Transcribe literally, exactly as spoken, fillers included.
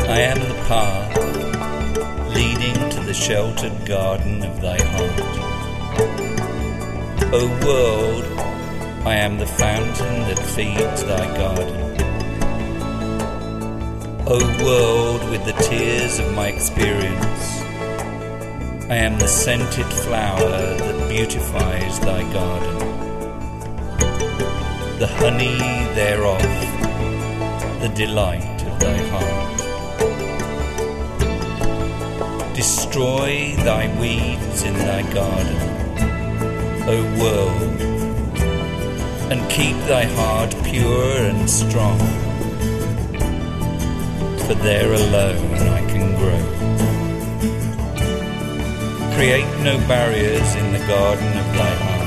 I am the path leading to the sheltered garden of thy heart. O world, I am the fountain that feeds thy garden. O world, with the tears of my experience, I am the scented flower that beautifies thy garden, the honey thereof, the delight of thy heart. Destroy thy weeds in thy garden, O world, and keep thy heart pure and strong, for there alone I can grow. Create no barriers in the garden of thy heart.